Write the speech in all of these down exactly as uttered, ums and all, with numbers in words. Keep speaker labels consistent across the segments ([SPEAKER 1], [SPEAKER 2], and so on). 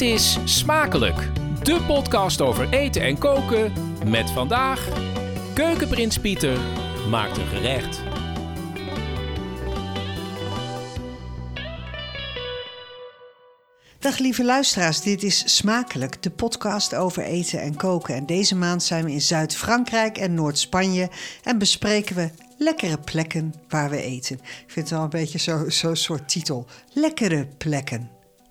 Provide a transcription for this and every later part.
[SPEAKER 1] Dit is Smakelijk, de podcast over eten en koken met vandaag Keukenprins Pieter maakt een gerecht.
[SPEAKER 2] Dag lieve luisteraars, dit is Smakelijk, de podcast over eten en koken. En deze maand zijn we in Zuid-Frankrijk en Noord-Spanje en bespreken we lekkere plekken waar we eten. Ik vind het wel een beetje zo'n zo soort titel, lekkere plekken.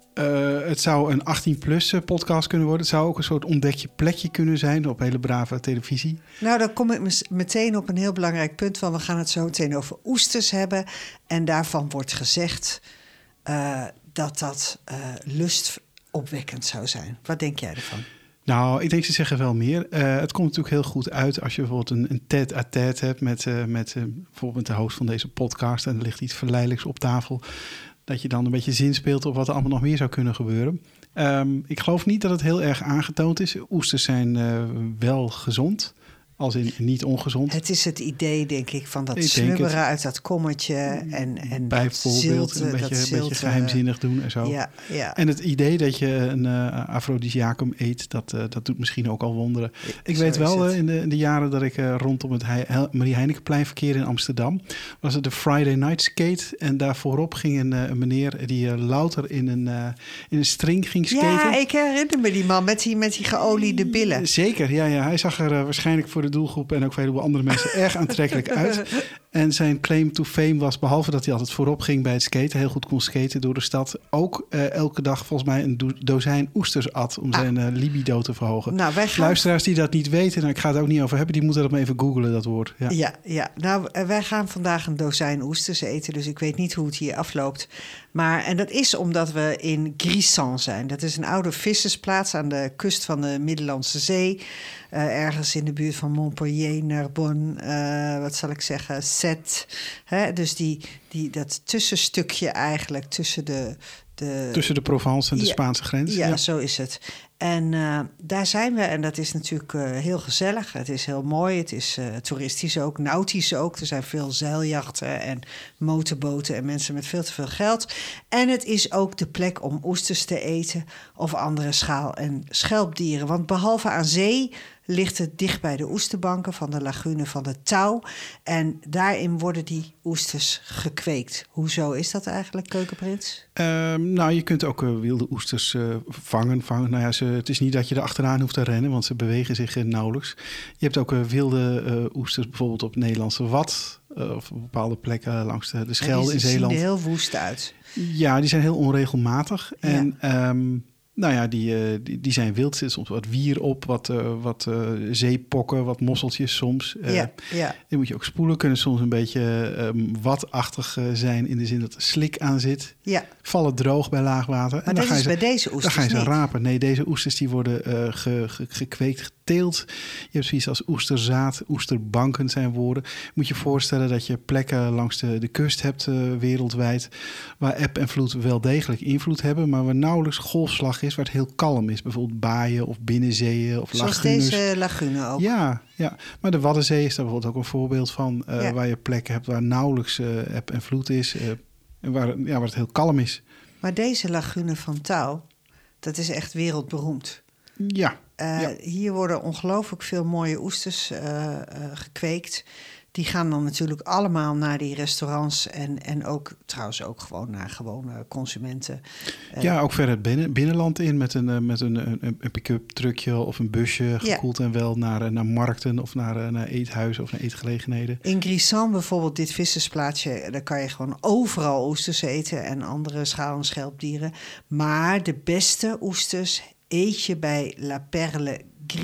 [SPEAKER 3] Uh, het zou een achttien plus podcast kunnen worden. Het zou ook een soort ontdek je plekje kunnen zijn op hele brave televisie.
[SPEAKER 2] Nou, dan kom ik meteen op een heel belangrijk punt, want we gaan het zo meteen over oesters hebben. En daarvan wordt gezegd uh, dat dat uh, lustopwekkend zou zijn. Wat denk jij ervan?
[SPEAKER 3] Nou, ik denk ze zeggen wel meer. Uh, het komt natuurlijk heel goed uit als je bijvoorbeeld een, een tête-à-tête hebt met, uh, met uh, bijvoorbeeld de host van deze podcast en er ligt iets verleidelijks op tafel. Dat je dan een beetje zinspeelt op wat er allemaal nog meer zou kunnen gebeuren. Um, ik geloof niet dat het heel erg aangetoond is. Oesters zijn uh, wel gezond, als in niet ongezond.
[SPEAKER 2] Het is het idee, denk ik, van dat ik snubberen uit dat kommetje. En, en
[SPEAKER 3] bijvoorbeeld
[SPEAKER 2] zilte,
[SPEAKER 3] een, beetje,
[SPEAKER 2] dat
[SPEAKER 3] een beetje geheimzinnig doen en zo.
[SPEAKER 2] Ja, ja.
[SPEAKER 3] En het idee dat je een uh, afrodisiacum eet, dat, uh, dat doet misschien ook al wonderen. Ja, ik weet wel uh, in, de, in de jaren dat ik uh, rondom het He- Marie Heinekenplein verkeerde in Amsterdam, was het de Friday Night Skate. En daar voorop ging een, uh, een meneer die uh, louter in een, uh, in een string ging skaten.
[SPEAKER 2] Ja, ik herinner me die man met die, met die geoliede billen.
[SPEAKER 3] Zeker, ja, ja. Hij zag er uh, waarschijnlijk voor de doelgroep en ook voor een heleboel andere mensen erg aantrekkelijk uit. En zijn claim to fame was, behalve dat hij altijd voorop ging bij het skaten, heel goed kon skaten door de stad, ook uh, elke dag volgens mij een do- dozijn oesters at om ah. zijn uh, libido te verhogen. Nou, wij gaan... Luisteraars die dat niet weten, nou, ik ga het ook niet over hebben, die moeten dat maar even googlen, dat woord. Ja,
[SPEAKER 2] ja, ja. Nou, wij gaan vandaag een dozijn oesters eten, dus ik weet niet hoe het hier afloopt. Maar, en dat is omdat we in Grissan zijn. Dat is een oude vissersplaats aan de kust van de Middellandse Zee. Uh, ergens in de buurt van Montpellier, Narbonne, uh, wat zal ik zeggen, Sète. Hè? Dus die, die, dat tussenstukje eigenlijk tussen de... de
[SPEAKER 3] tussen de Provence en de ja, Spaanse grens.
[SPEAKER 2] Ja, ja, zo is het. En uh, daar zijn we en dat is natuurlijk uh, heel gezellig. Het is heel mooi, het is uh, toeristisch ook, nautisch ook. Er zijn veel zeiljachten en motorboten en mensen met veel te veel geld. En het is ook de plek om oesters te eten of andere schaal- en schelpdieren. Want behalve aan zee ligt het dicht bij de oesterbanken van de lagune van de Touw. En daarin worden die oesters gekweekt. Hoezo is dat eigenlijk, Keukenprins?
[SPEAKER 3] Uh, nou, je kunt ook uh, wilde oesters uh, vangen. vangen. Nou ja, ze, het is niet dat je er achteraan hoeft te rennen, want ze bewegen zich uh, nauwelijks. Je hebt ook uh, wilde uh, oesters bijvoorbeeld op Nederlandse Wad, uh, of op bepaalde plekken langs de, de Schelde in Zeeland.
[SPEAKER 2] Die zien er heel woest uit.
[SPEAKER 3] Ja, die zijn heel onregelmatig. Ja. En um, nou ja, die, uh, die, die zijn wild. Er zit soms wat wier op, wat, uh, wat uh, zeepokken, wat mosseltjes soms. Uh,
[SPEAKER 2] ja, ja.
[SPEAKER 3] Die moet je ook spoelen. Kunnen soms een beetje um, watachtig uh, zijn in de zin dat er slik aan zit.
[SPEAKER 2] Ja.
[SPEAKER 3] Vallen droog bij laagwater.
[SPEAKER 2] Maar
[SPEAKER 3] en dan
[SPEAKER 2] dat
[SPEAKER 3] ga je
[SPEAKER 2] is
[SPEAKER 3] ze,
[SPEAKER 2] bij deze oesters
[SPEAKER 3] Dan ga je ze
[SPEAKER 2] niet.
[SPEAKER 3] rapen. Nee, deze oesters die worden uh, ge, ge, gekweekt, geteeld. Je hebt zoiets als oesterzaad, oesterbanken zijn woorden. Moet je voorstellen dat je plekken langs de, de kust hebt uh, wereldwijd, waar eb en vloed wel degelijk invloed hebben, maar waar nauwelijks golfslag is, waar het heel kalm is. Bijvoorbeeld baaien of binnenzeeën of
[SPEAKER 2] zoals
[SPEAKER 3] lagunes.
[SPEAKER 2] Zoals deze lagune ook.
[SPEAKER 3] Ja, ja, maar de Waddenzee is daar bijvoorbeeld ook een voorbeeld van, uh, ja. waar je plekken hebt waar nauwelijks uh, eb en vloed is uh, en waar, ja, waar het heel kalm is.
[SPEAKER 2] Maar deze lagune van Touw, dat is echt wereldberoemd.
[SPEAKER 3] Ja.
[SPEAKER 2] Uh,
[SPEAKER 3] ja.
[SPEAKER 2] Hier worden ongelooflijk veel mooie oesters uh, uh, gekweekt. Die gaan dan natuurlijk allemaal naar die restaurants en, en ook trouwens ook gewoon naar gewone consumenten. Uh,
[SPEAKER 3] ja, ook verder het binnen, binnenland in met een, uh, met een, een, een pick-up truckje of een busje, gekoeld ja. en wel naar, naar markten of naar, naar eethuizen of naar eetgelegenheden.
[SPEAKER 2] In Grissan bijvoorbeeld, dit vissersplaatsje, daar kan je gewoon overal oesters eten en andere schaal- en schelpdieren. Maar de beste oesters eet je bij La Perle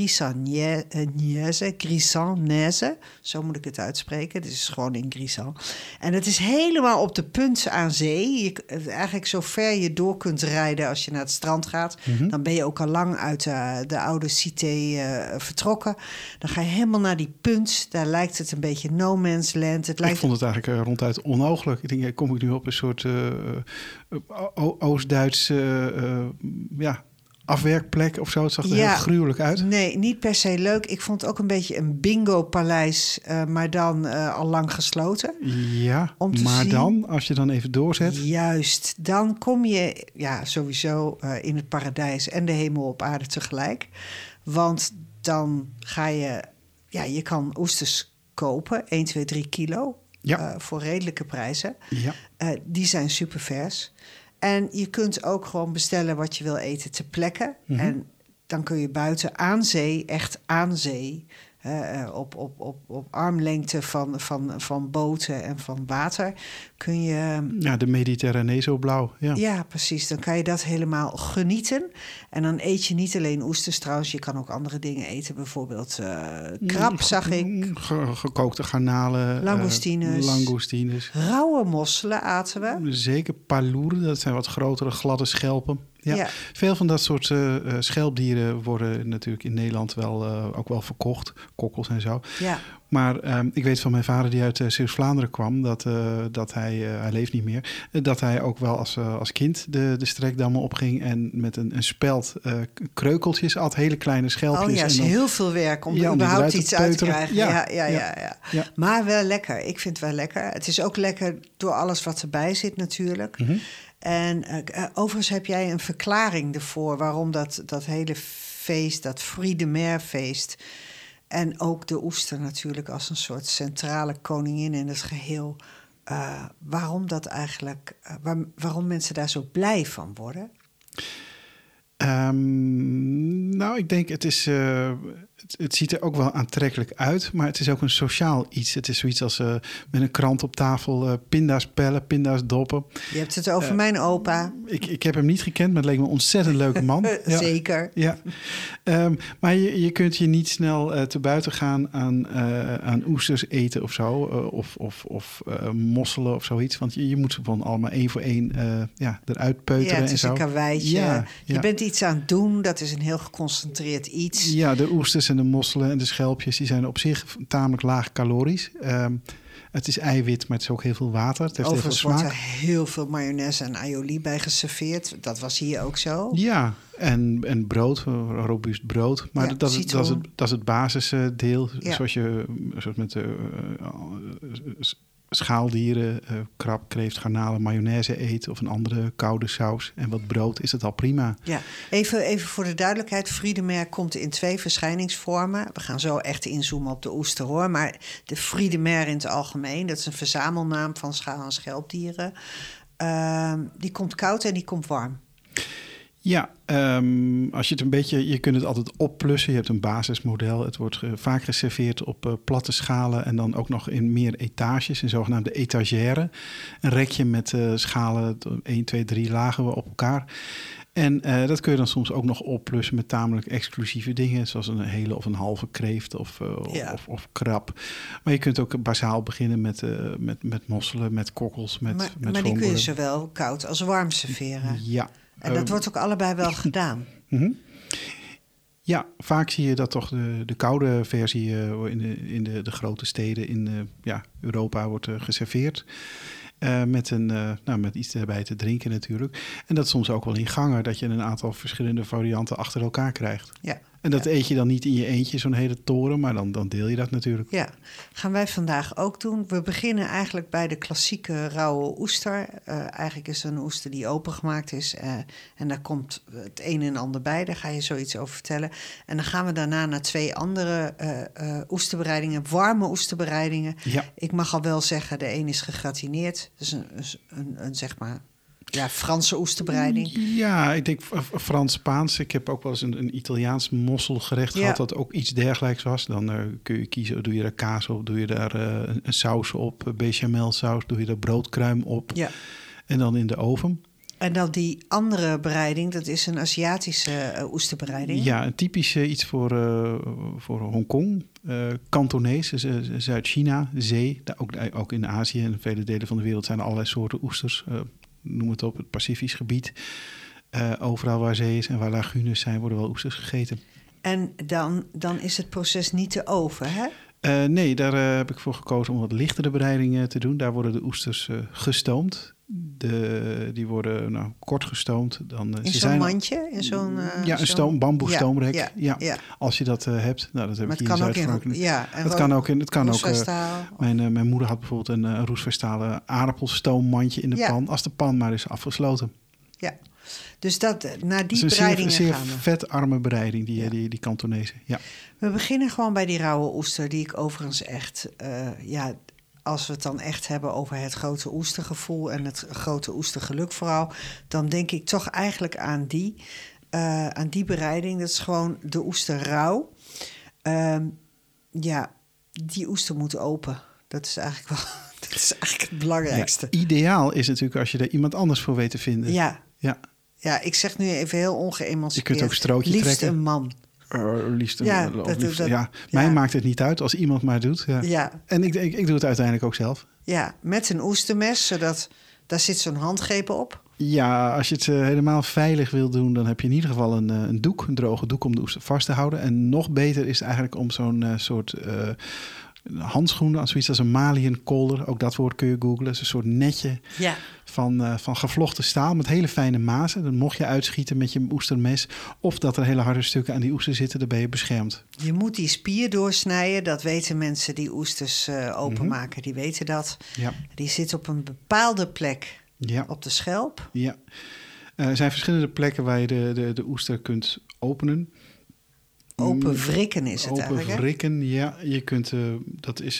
[SPEAKER 2] Grissanaise, Grissanaise, zo moet ik het uitspreken. Het is gewoon in Grissan. En het is helemaal op de punt aan zee. Je, eigenlijk zo ver je door kunt rijden als je naar het strand gaat. Mm-hmm. Dan ben je ook al lang uit de, de oude cité uh, vertrokken. Dan ga je helemaal naar die punt. Daar lijkt het een beetje no man's land. Het lijkt...
[SPEAKER 3] Ik vond het eigenlijk uh, ronduit onmogelijk. Ik denk, kom ik nu op een soort uh, uh, Oost-Duits uh, uh, ja, afwerkplek of zo. Het zag er
[SPEAKER 2] Ja.
[SPEAKER 3] heel gruwelijk uit.
[SPEAKER 2] Nee, niet per se leuk. Ik vond het ook een beetje een bingo-paleis, uh, maar dan uh, al lang gesloten.
[SPEAKER 3] Ja,
[SPEAKER 2] Om te
[SPEAKER 3] maar
[SPEAKER 2] zien.
[SPEAKER 3] dan, als je dan even doorzet...
[SPEAKER 2] Juist, dan kom je ja, sowieso uh, in het paradijs en de hemel op aarde tegelijk. Want dan ga je... Ja, je kan oesters kopen, één, twee, drie kilo...
[SPEAKER 3] Ja.
[SPEAKER 2] Uh, voor redelijke prijzen.
[SPEAKER 3] Ja.
[SPEAKER 2] Uh, die zijn super vers. En je kunt ook gewoon bestellen wat je wil eten ter plekke. Mm-hmm. En dan kun je buiten aan zee, echt aan zee... Uh, op, op, op, op armlengte van, van, van boten en van water kun je...
[SPEAKER 3] Ja, de Mediterranee zo blauw. Ja.
[SPEAKER 2] ja, precies. Dan kan je dat helemaal genieten. En dan eet je niet alleen oesters trouwens. Je kan ook andere dingen eten. Bijvoorbeeld uh, krab, zag ik.
[SPEAKER 3] Ge- gekookte garnalen.
[SPEAKER 2] Langoustines.
[SPEAKER 3] Uh, langoustines.
[SPEAKER 2] Rauwe mosselen aten we.
[SPEAKER 3] Zeker paloeren. Dat zijn wat grotere, gladde schelpen. Ja.
[SPEAKER 2] Ja.
[SPEAKER 3] Veel van dat soort uh, schelpdieren worden natuurlijk in Nederland wel, uh, ook wel verkocht. Kokkels en zo.
[SPEAKER 2] Ja.
[SPEAKER 3] Maar um, ik weet van mijn vader die uit uh, Zeeuws-Vlaanderen kwam... dat, uh, dat hij, uh, hij leeft niet meer... Uh, dat hij ook wel als, uh, als kind de, de strekdammen opging... en met een, een speld uh, kreukeltjes at, hele kleine schelpjes.
[SPEAKER 2] Oh ja, is
[SPEAKER 3] en dan,
[SPEAKER 2] heel veel werk om
[SPEAKER 3] ja,
[SPEAKER 2] er überhaupt iets uit te krijgen.
[SPEAKER 3] Ja,
[SPEAKER 2] ja, ja, ja,
[SPEAKER 3] ja,
[SPEAKER 2] ja.
[SPEAKER 3] ja.
[SPEAKER 2] Maar wel lekker. Ik vind het wel lekker. Het is ook lekker door alles wat erbij zit natuurlijk.
[SPEAKER 3] Mm-hmm.
[SPEAKER 2] En uh, overigens heb jij een verklaring ervoor... waarom dat, dat hele feest, dat Fruits de Mer feest... en ook de oester natuurlijk als een soort centrale koningin in het geheel... Uh, waarom dat eigenlijk, uh, waar, waarom mensen daar zo blij van worden?
[SPEAKER 3] Um, nou, ik denk het is... Uh, het, het ziet er ook wel aantrekkelijk uit, maar het is ook een sociaal iets. Het is zoiets als uh, met een krant op tafel, uh, pinda's pellen, pinda's doppen.
[SPEAKER 2] Je hebt het over uh, mijn opa.
[SPEAKER 3] Ik, ik heb hem niet gekend, maar het leek me een ontzettend leuke man.
[SPEAKER 2] Ja. Zeker.
[SPEAKER 3] Ja. Um, maar je, je kunt je niet snel uh, te buiten gaan aan, uh, aan oesters eten of zo. Uh, of of, of uh, mosselen of zoiets. Want je, je moet ze van allemaal één voor één uh, ja, eruit peuteren.
[SPEAKER 2] Ja, het is
[SPEAKER 3] en zo.
[SPEAKER 2] een karweitje.
[SPEAKER 3] Ja,
[SPEAKER 2] je
[SPEAKER 3] ja.
[SPEAKER 2] bent iets aan het doen. Dat is een heel geconcentreerd iets.
[SPEAKER 3] Ja, de oesters en de mosselen en de schelpjes... die zijn op zich tamelijk laag calorisch. Um, het is eiwit, maar het is ook heel veel water. Het heeft
[SPEAKER 2] Overigens
[SPEAKER 3] heel veel
[SPEAKER 2] wordt
[SPEAKER 3] smaak.
[SPEAKER 2] er heel veel mayonaise en aioli bij geserveerd. Dat was hier ook zo.
[SPEAKER 3] Ja, en, en brood, robuust brood. Maar
[SPEAKER 2] ja,
[SPEAKER 3] dat, is, dat, is het, dat is het basisdeel. Ja. Zoals je zoals met de uh, schaaldieren, uh, krab, kreeft, garnalen, mayonaise eet... of een andere koude saus en wat brood, is het al prima.
[SPEAKER 2] Ja, even, even voor de duidelijkheid. Fruits de Mer komt in twee verschijningsvormen. We gaan zo echt inzoomen op de oester, hoor. Maar de Fruits de Mer in het algemeen... dat is een verzamelnaam van schaal- en schelpdieren... Uh, die komt koud en die komt warm.
[SPEAKER 3] Ja, um, als je het een beetje, je kunt het altijd opplussen. Je hebt een basismodel. Het wordt uh, vaak geserveerd op uh, platte schalen en dan ook nog in meer etages, in zogenaamde etagère. Een rekje met uh, schalen, één, twee, drie lagen op elkaar. En uh, dat kun je dan soms ook nog opplussen met tamelijk exclusieve dingen, zoals een hele of een halve kreeft of, uh, ja. of, of krab. Maar je kunt ook basaal beginnen met, uh, met, met mosselen, met kokkels, met
[SPEAKER 2] Maar,
[SPEAKER 3] met
[SPEAKER 2] maar die kun je zowel koud als warm serveren.
[SPEAKER 3] Ja.
[SPEAKER 2] En dat uh, wordt ook allebei wel gedaan.
[SPEAKER 3] Mm-hmm. Ja, vaak zie je dat toch de, de koude versie uh, in, de, in de, de grote steden in uh, ja, Europa wordt uh, geserveerd. Uh, met, een, uh, nou, met iets erbij te drinken natuurlijk. En dat soms ook wel in gangen, dat je een aantal verschillende varianten achter elkaar krijgt.
[SPEAKER 2] Ja.
[SPEAKER 3] En dat
[SPEAKER 2] ja.
[SPEAKER 3] eet je dan niet in je eentje, zo'n hele toren, maar dan, dan deel je dat natuurlijk.
[SPEAKER 2] Ja, gaan wij vandaag ook doen. We beginnen eigenlijk bij de klassieke rauwe oester. Uh, eigenlijk is het een oester die opengemaakt is. Uh, en daar komt het een en ander bij. Daar ga je zoiets over vertellen. En dan gaan we daarna naar twee andere uh, uh, oesterbereidingen. Warme oesterbereidingen.
[SPEAKER 3] Ja.
[SPEAKER 2] Ik mag al wel zeggen, de een is gegratineerd. Dus een, een, een zeg maar... Ja, Franse oesterbereiding.
[SPEAKER 3] Ja, ik denk Frans-Spaans. Ik heb ook wel eens een, een Italiaans mosselgerecht ja. gehad... dat ook iets dergelijks was. Dan uh, kun je kiezen, doe je daar kaas op, doe je daar uh, een, een saus op... bechamelsaus, doe je daar broodkruim op.
[SPEAKER 2] Ja. En
[SPEAKER 3] dan in de oven.
[SPEAKER 2] En dan die andere bereiding, dat is een Aziatische uh, oesterbereiding.
[SPEAKER 3] Ja, een typisch uh, iets voor, uh, voor Hongkong. Uh, Kantonees, uh, Zuid-China, zee. Daar ook, ook in Azië en vele delen van de wereld zijn er allerlei soorten oesters... Uh, noem het op, het Pacifisch gebied. Uh, overal waar zee is en waar lagunes zijn, worden wel oesters gegeten.
[SPEAKER 2] En dan, dan is het proces niet te oven, hè?
[SPEAKER 3] Uh, nee, daar uh, heb ik voor gekozen om wat lichtere bereidingen te doen. Daar worden de oesters uh, gestoomd. De De, die worden nou, kort gestoomd. Dan,
[SPEAKER 2] in
[SPEAKER 3] ze
[SPEAKER 2] zo'n
[SPEAKER 3] zijn,
[SPEAKER 2] mandje? In zo'n, uh,
[SPEAKER 3] ja, een
[SPEAKER 2] zo'n...
[SPEAKER 3] stoom, bamboestoomrek. Ja,
[SPEAKER 2] Ja,
[SPEAKER 3] ja,
[SPEAKER 2] ja.
[SPEAKER 3] Als je dat uh, hebt. Nou, dat heb
[SPEAKER 2] maar
[SPEAKER 3] ik
[SPEAKER 2] het
[SPEAKER 3] hier
[SPEAKER 2] kan
[SPEAKER 3] in
[SPEAKER 2] ook
[SPEAKER 3] Zuid-Frankrijk.
[SPEAKER 2] in... Ja, en
[SPEAKER 3] het kan ook in... Het kan ook, uh, mijn, uh, mijn moeder had bijvoorbeeld een uh, roestvrijstalen aardappelstoommandje in de
[SPEAKER 2] ja.
[SPEAKER 3] pan. Als de pan maar is afgesloten.
[SPEAKER 2] Ja, dus dat, naar die
[SPEAKER 3] dus
[SPEAKER 2] bereidingen
[SPEAKER 3] zeer,
[SPEAKER 2] gaan we.
[SPEAKER 3] Een zeer vetarme bereiding, die,
[SPEAKER 2] ja.
[SPEAKER 3] die, die Kantonese. Ja.
[SPEAKER 2] We beginnen gewoon bij die rauwe oester, die ik overigens echt... Uh, ja, als we het dan echt hebben over het grote oestergevoel... en het grote oestergeluk vooral... dan denk ik toch eigenlijk aan die, uh, aan die bereiding. Dat is gewoon de oester rauw. Uh, ja, die oester moet open. Dat is eigenlijk wel... Dat is eigenlijk het belangrijkste.
[SPEAKER 3] Ja, ideaal is natuurlijk als je er iemand anders voor weet te vinden.
[SPEAKER 2] Ja.
[SPEAKER 3] Ja.
[SPEAKER 2] Ja, ik zeg nu even heel ongeëmancipeerd.
[SPEAKER 3] Je kunt ook strootje
[SPEAKER 2] liefst
[SPEAKER 3] trekken.
[SPEAKER 2] een man.
[SPEAKER 3] Uh, liefst een,
[SPEAKER 2] ja,
[SPEAKER 3] uh,
[SPEAKER 2] dat,
[SPEAKER 3] liefst,
[SPEAKER 2] dat,
[SPEAKER 3] ja.
[SPEAKER 2] ja.
[SPEAKER 3] Mij maakt het niet uit als iemand maar doet. Ja.
[SPEAKER 2] Ja.
[SPEAKER 3] En ik, ik, ik doe het uiteindelijk ook zelf.
[SPEAKER 2] Ja, met een oestermes, zodat daar zit zo'n handgreep op.
[SPEAKER 3] Ja, als je het uh, helemaal veilig wil doen... dan heb je in ieder geval een, uh, een doek, een droge doek om de oester vast te houden. En nog beter is het eigenlijk om zo'n uh, soort... Uh, handschoenen, zoiets als een maliënkolder. Ook dat woord kun je googlen. Het is een soort netje
[SPEAKER 2] ja.
[SPEAKER 3] van, uh, van gevlochten staal met hele fijne mazen. Dan mocht je uitschieten met je oestermes... of dat er hele harde stukken aan die oester zitten, dan ben je beschermd.
[SPEAKER 2] Je moet die spier doorsnijden. Dat weten mensen die oesters uh, openmaken. Mm-hmm. Die weten dat. Ja. Die zit op een bepaalde plek ja. op de schelp.
[SPEAKER 3] Ja. Uh, er zijn verschillende plekken waar je de, de, de oester kunt openen...
[SPEAKER 2] Open wrikken is het
[SPEAKER 3] Open
[SPEAKER 2] eigenlijk,
[SPEAKER 3] Open wrikken, ja. Je kunt, uh, dat is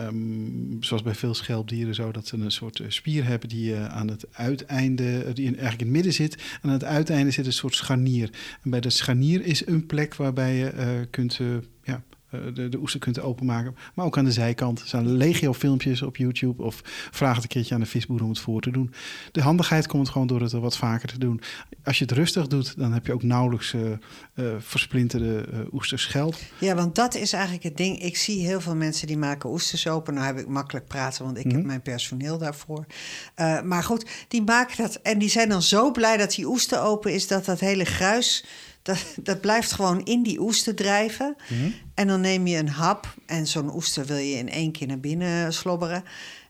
[SPEAKER 3] um, zoals bij veel schelpdieren zo... dat ze een soort uh, spier hebben die uh, aan het uiteinde... Uh, die in, eigenlijk in het midden zit. En aan het uiteinde zit een soort scharnier. En bij dat scharnier is een plek waarbij je uh, kunt... Uh, ja, De, de oester kunt openmaken. Maar ook aan de zijkant. Er zijn legio filmpjes op YouTube. Of vraag het een keertje aan de visboer om het voor te doen. De handigheid komt gewoon door het wat vaker te doen. Als je het rustig doet, dan heb je ook nauwelijks uh, uh, versplinterde uh, oesterschelp.
[SPEAKER 2] Ja, want dat is eigenlijk het ding. Ik zie heel veel mensen die maken oesters open. Nou heb ik makkelijk praten, want ik mm-hmm. heb mijn personeel daarvoor. Uh, maar goed, die maken dat. En die zijn dan zo blij dat die oester open is... dat dat hele gruis... Dat, dat blijft gewoon in die oester drijven. Mm-hmm. En dan neem je een hap. En zo'n oester wil je in één keer naar binnen slobberen.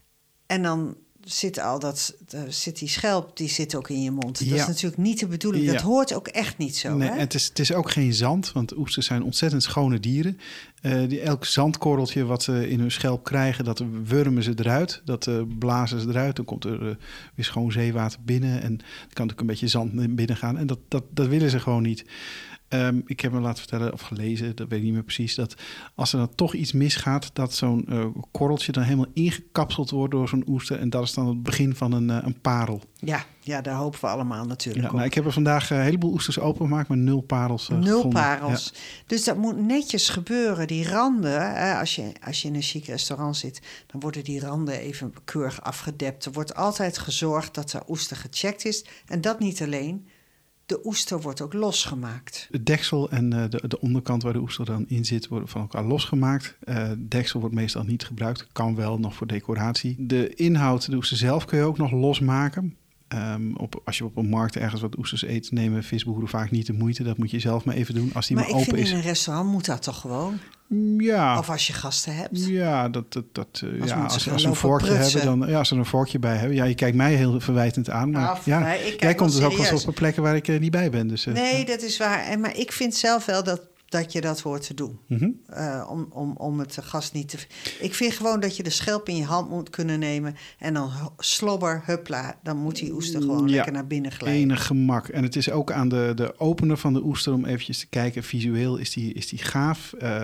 [SPEAKER 2] En dan zit al dat, uh, zit die schelp, die zit ook in je mond. Dat ja. is natuurlijk niet de bedoeling. Ja. Dat hoort ook echt niet zo.
[SPEAKER 3] Nee,
[SPEAKER 2] hè?
[SPEAKER 3] Het, is, het is ook geen zand, want oesters zijn ontzettend schone dieren. Uh, die, elk zandkorreltje wat ze in hun schelp krijgen, dat wurmen ze eruit. Dat uh, blazen ze eruit. Dan komt er uh, weer schoon zeewater binnen. En er kan natuurlijk een beetje zand binnen gaan. En dat, dat, dat willen ze gewoon niet. Um, ik heb me laten vertellen, of gelezen, dat weet ik niet meer precies... dat als er dan toch iets misgaat... dat zo'n uh, korreltje dan helemaal ingekapseld wordt door zo'n oester... en dat is dan het begin van een, uh, een parel.
[SPEAKER 2] Ja, ja, daar hopen we allemaal natuurlijk
[SPEAKER 3] ja,
[SPEAKER 2] op.
[SPEAKER 3] Nou, ik heb er vandaag uh, een heleboel oesters opengemaakt... maar nul parels uh,
[SPEAKER 2] Nul
[SPEAKER 3] gevonden.
[SPEAKER 2] parels. Ja. Dus dat moet netjes gebeuren. Die randen, hè, als, je, als je in een chic restaurant zit... dan worden die randen even keurig afgedept. Er wordt altijd gezorgd dat de oester gecheckt is. En dat niet alleen... De oester wordt ook losgemaakt.
[SPEAKER 3] Het deksel en uh, de, de onderkant waar de oester dan in zit... worden van elkaar losgemaakt. Uh, het deksel wordt meestal niet gebruikt. Kan wel nog voor decoratie. De inhoud, de oester zelf, kun je ook nog losmaken. Um, op, als je op een markt ergens wat oesters eet... nemen visboeren vaak niet de moeite. Dat moet je zelf maar even doen als die maar, maar open is.
[SPEAKER 2] Maar ik vind in een restaurant moet dat toch gewoon?
[SPEAKER 3] Ja.
[SPEAKER 2] Of als je gasten hebt?
[SPEAKER 3] Ja, dat, dat, dat, uh,
[SPEAKER 2] als
[SPEAKER 3] ja als, als ze een vorkje hebben, dan, ja, als ze er een vorkje bij hebben. Ja, je kijkt mij heel verwijtend aan. Maar
[SPEAKER 2] nou,
[SPEAKER 3] ja,
[SPEAKER 2] mij,
[SPEAKER 3] jij komt dus ook wel eens op plekken waar ik uh, niet bij ben. Dus, uh,
[SPEAKER 2] nee,
[SPEAKER 3] ja.
[SPEAKER 2] dat is waar. En, maar ik vind zelf wel dat, dat je dat hoort te doen.
[SPEAKER 3] Mm-hmm.
[SPEAKER 2] Uh, om, om, om het gast niet te... Ik vind gewoon dat je de schelp in je hand moet kunnen nemen... en dan slobber, hupla, dan moet die oester gewoon ja, lekker naar binnen glijden.
[SPEAKER 3] Enig gemak. En het is ook aan de, de opener van de oester om eventjes te kijken. Visueel is die, is die gaaf... Uh,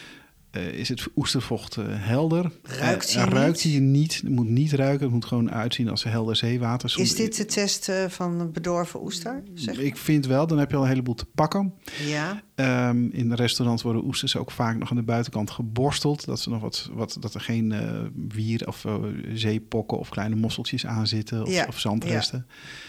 [SPEAKER 3] Uh, is het oestervocht uh, helder?
[SPEAKER 2] Ruikt hij
[SPEAKER 3] uh,
[SPEAKER 2] niet?
[SPEAKER 3] Ruikt hij niet? Het moet niet ruiken. Het moet gewoon uitzien als helder zeewater. Soms...
[SPEAKER 2] Is dit de test uh, van bedorven oester? Zeg
[SPEAKER 3] ik vind wel. Dan heb je al een heleboel te pakken.
[SPEAKER 2] Ja.
[SPEAKER 3] Um, in de restaurants worden oesters ook vaak nog aan de buitenkant geborsteld. Dat, ze nog wat, wat, dat er geen uh, wier of uh, zeepokken of kleine mosseltjes aan zitten. Of,
[SPEAKER 2] ja.
[SPEAKER 3] of zandresten.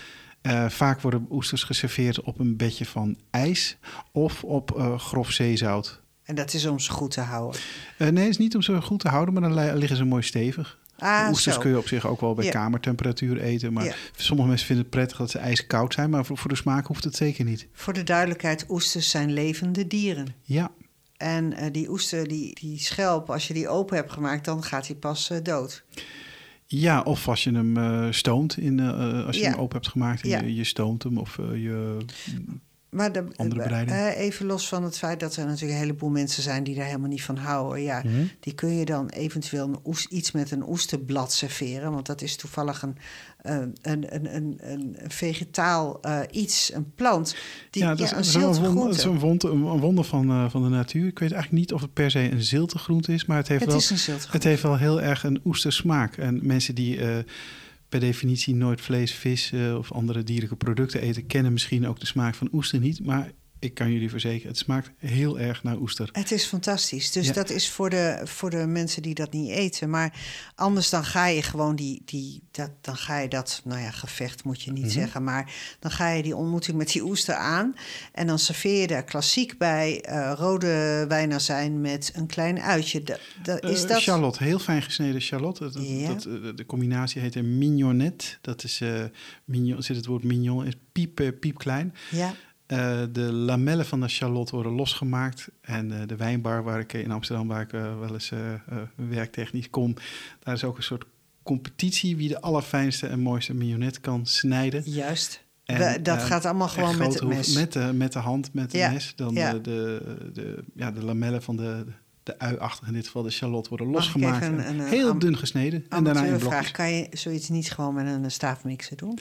[SPEAKER 2] Ja.
[SPEAKER 3] Uh, vaak worden oesters geserveerd op een bedje van ijs of op uh, grof zeezout.
[SPEAKER 2] En dat is om ze goed te houden?
[SPEAKER 3] Uh, nee, het is niet om ze goed te houden, maar dan liggen ze mooi stevig.
[SPEAKER 2] Ah,
[SPEAKER 3] de oesters
[SPEAKER 2] zo.
[SPEAKER 3] kun je op zich ook wel bij ja. kamertemperatuur eten. Maar ja. sommige mensen vinden het prettig dat ze ijskoud zijn. Maar voor, voor de smaak hoeft het zeker niet.
[SPEAKER 2] Voor de duidelijkheid, oesters zijn levende dieren.
[SPEAKER 3] Ja.
[SPEAKER 2] En uh, die oester, die, die schelp, als je die open hebt gemaakt... dan gaat die pas uh, dood.
[SPEAKER 3] Ja, of als je hem uh, stoomt, in, uh, als je
[SPEAKER 2] ja.
[SPEAKER 3] hem open hebt gemaakt en
[SPEAKER 2] ja.
[SPEAKER 3] je, je stoomt hem of uh, je
[SPEAKER 2] maar de,
[SPEAKER 3] andere bereiding.
[SPEAKER 2] Uh, even los van het feit dat er natuurlijk een heleboel mensen zijn die daar helemaal niet van houden. Ja,
[SPEAKER 3] mm-hmm.
[SPEAKER 2] Die kun je dan eventueel een oes, iets met een oesterblad serveren. Want dat is toevallig een, uh, een, een, een, een vegetaal uh, iets, een plant. Die,
[SPEAKER 3] ja, dat
[SPEAKER 2] ja,
[SPEAKER 3] is
[SPEAKER 2] een
[SPEAKER 3] zo'n
[SPEAKER 2] ziltige
[SPEAKER 3] wonder, zo'n wonder, een wonder van, uh, van de natuur. Ik weet eigenlijk niet of het per se een ziltegroente is, maar het heeft,
[SPEAKER 2] het
[SPEAKER 3] wel,
[SPEAKER 2] is een ziltegroente.
[SPEAKER 3] Het heeft wel heel erg een oestersmaak. En mensen die uh, per definitie nooit vlees, vis uh, of andere dierlijke producten eten, kennen misschien ook de smaak van oester niet, maar ik kan jullie verzekeren, het smaakt heel erg naar oester.
[SPEAKER 2] Het is fantastisch. Dus
[SPEAKER 3] ja.
[SPEAKER 2] dat is voor de, voor de mensen die dat niet eten. Maar anders dan ga je gewoon die... die dat, dan ga je dat, nou ja, gevecht moet je niet mm-hmm. zeggen. Maar dan ga je die ontmoeting met die oester aan. En dan serveer je daar klassiek bij uh, rode wijnazijn met een klein uitje. Da, da, is
[SPEAKER 3] uh,
[SPEAKER 2] dat...
[SPEAKER 3] Charlotte, heel fijn gesneden Charlotte. Dat,
[SPEAKER 2] ja.
[SPEAKER 3] dat, uh, de combinatie heet een mignonette. Dat is, uh, mignon, zit het woord mignon, is piep, uh, piepklein.
[SPEAKER 2] Ja.
[SPEAKER 3] Uh, de lamellen van de Charlotte worden losgemaakt. En uh, de wijnbar waar ik in Amsterdam, waar ik uh, wel eens uh, uh, werktechnisch kom, daar is ook een soort competitie wie de allerfijnste en mooiste mignonette kan snijden.
[SPEAKER 2] Juist.
[SPEAKER 3] En,
[SPEAKER 2] We, dat
[SPEAKER 3] uh,
[SPEAKER 2] gaat allemaal gewoon met het mes.
[SPEAKER 3] Met de, met de hand, met
[SPEAKER 2] ja.
[SPEAKER 3] het mes. Dan
[SPEAKER 2] ja.
[SPEAKER 3] de, de, de, ja, de lamellen van de, de ui-achtige, in dit geval de Charlotte, worden losgemaakt.
[SPEAKER 2] Een, een,
[SPEAKER 3] heel
[SPEAKER 2] een,
[SPEAKER 3] dun gesneden. En daarna in blokjes.
[SPEAKER 2] Kan je zoiets niet gewoon met een staafmixer doen?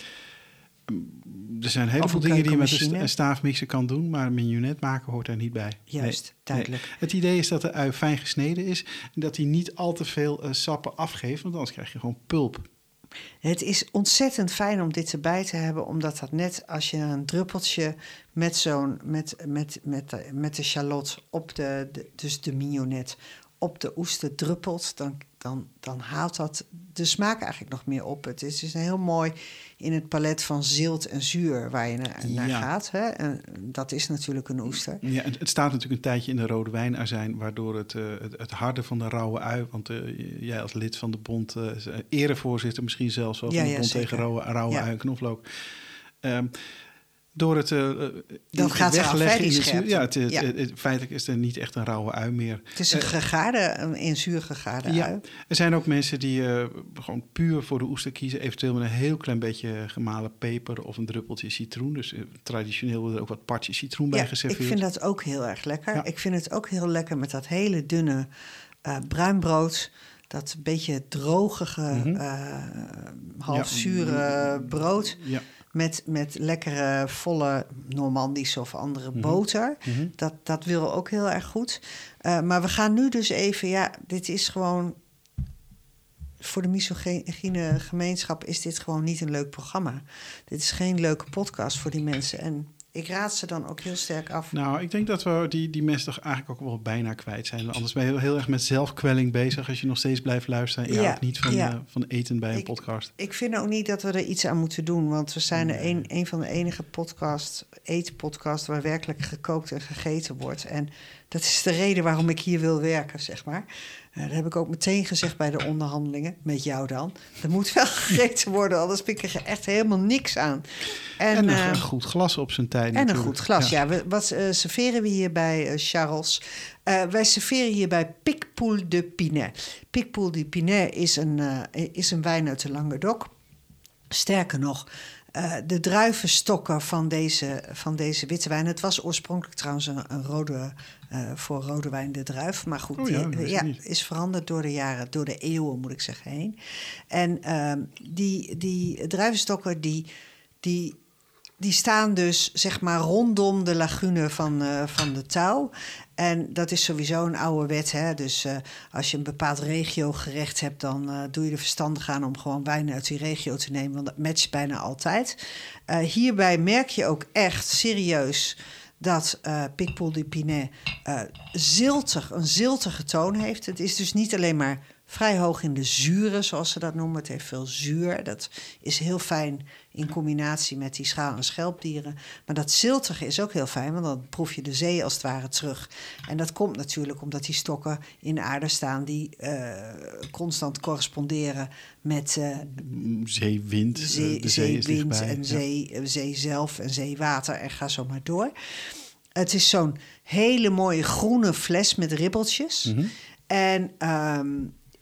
[SPEAKER 3] Er zijn heel veel dingen die je met een staafmixer kan doen, maar een mignonette maken hoort er niet bij.
[SPEAKER 2] Juist, nee, duidelijk.
[SPEAKER 3] Nee. Het idee is dat de ui fijn gesneden is en dat hij niet al te veel uh, sappen afgeeft, want anders krijg je gewoon pulp.
[SPEAKER 2] Het is ontzettend fijn om dit erbij te hebben, omdat dat net als je een druppeltje met zo'n met, met, met, met de Charlotte op de, de dus de mignonette op de oester druppelt, dan, dan, dan haalt dat de smaak eigenlijk nog meer op. Het is dus heel mooi in het palet van zilt en zuur waar je naar, naar ja. gaat. Hè? En dat is natuurlijk een oester.
[SPEAKER 3] Ja, het, het staat natuurlijk een tijdje in de rode wijnazijn, waardoor het, uh, het, het harde van de rauwe ui, want uh, jij als lid van de bond, uh, erevoorzitter misschien zelfs wel, van ja, de bond ja, tegen rauwe, rauwe ja. ui en knoflook. Um, Door het, uh,
[SPEAKER 2] dat gaat
[SPEAKER 3] wegleggen in
[SPEAKER 2] het
[SPEAKER 3] zuur. Ja, het, het, ja. Het, het, feitelijk is er niet echt een rauwe ui meer.
[SPEAKER 2] Het is een gegaarde, een in zuur gegaarde
[SPEAKER 3] ja,
[SPEAKER 2] ui.
[SPEAKER 3] Er zijn ook mensen die uh, gewoon puur voor de oester kiezen. Eventueel met een heel klein beetje gemalen peper of een druppeltje citroen. Dus uh, traditioneel wordt er ook wat partjes citroen
[SPEAKER 2] ja,
[SPEAKER 3] bij geserveerd.
[SPEAKER 2] Ik vind dat ook heel erg lekker.
[SPEAKER 3] Ja.
[SPEAKER 2] Ik vind het ook heel lekker met dat hele dunne uh, bruinbrood. Dat beetje drogige, mm-hmm. uh, half zure ja. brood.
[SPEAKER 3] Ja.
[SPEAKER 2] Met, met lekkere, volle Normandische of andere mm-hmm. boter. Mm-hmm. Dat, dat wil ook heel erg goed. Uh, maar we gaan nu dus even... Ja, dit is gewoon... Voor de misogyne gemeenschap is dit gewoon niet een leuk programma. Dit is geen leuke podcast voor die mensen. En ik raad ze dan ook heel sterk af.
[SPEAKER 3] Nou, ik denk dat we die, die mensen toch eigenlijk ook wel bijna kwijt zijn. Anders ben je heel, heel erg met zelfkwelling bezig als je nog steeds blijft luisteren. En je ja, houdt niet van, ja. uh, van eten bij een
[SPEAKER 2] ik,
[SPEAKER 3] podcast.
[SPEAKER 2] Ik vind ook niet dat we er iets aan moeten doen. Want we zijn nee. er een, een van de enige podcast, eetpodcasts waar werkelijk gekookt en gegeten wordt. En dat is de reden waarom ik hier wil werken, zeg maar. Uh, dat heb ik ook meteen gezegd bij de onderhandelingen. Met jou dan. Er moet wel gegeten worden, anders vind ik er echt helemaal niks aan.
[SPEAKER 3] En, en een uh, goed glas op zijn tijd
[SPEAKER 2] En
[SPEAKER 3] natuurlijk.
[SPEAKER 2] een goed glas, ja. ja. We, wat uh, serveren we hier bij uh, Charles? Uh, wij serveren hier bij Picpoul de Pinet. Picpoul de Pinet is een, uh, is een wijn uit de Languedoc. Sterker nog... Uh, de druivenstokken van deze, van deze witte wijn. Het was oorspronkelijk trouwens een, een rode, uh, voor rode wijn de druif. Maar goed,
[SPEAKER 3] oh ja,
[SPEAKER 2] die, ja, is veranderd door de jaren, door de eeuwen moet ik zeggen heen. En uh, die, die druivenstokken die, die, die staan dus zeg maar rondom de lagune van, uh, van de touw. En dat is sowieso een oude wet. Hè? Dus uh, als je een bepaald regio-gerecht hebt... dan uh, doe je er verstandig aan om gewoon wijn uit die regio te nemen. Want dat matcht bijna altijd. Uh, hierbij merk je ook echt serieus... dat uh, Picpoul de Pinet uh, ziltig, een ziltige toon heeft. Het is dus niet alleen maar vrij hoog in de zuren, zoals ze dat noemen. Het heeft veel zuur. Dat is heel fijn in combinatie met die schaal- en schelpdieren. Maar dat ziltige is ook heel fijn, want dan proef je de zee als het ware terug. En dat komt natuurlijk omdat die stokken in de aarde staan... die uh, constant corresponderen met... Uh,
[SPEAKER 3] zeewind.
[SPEAKER 2] Zee,
[SPEAKER 3] de zee
[SPEAKER 2] zeewind
[SPEAKER 3] is
[SPEAKER 2] en
[SPEAKER 3] ja.
[SPEAKER 2] zee, zee zelf en zeewater en ga zo maar door. Het is zo'n hele mooie groene fles met ribbeltjes.
[SPEAKER 3] Mm-hmm.
[SPEAKER 2] En... Um,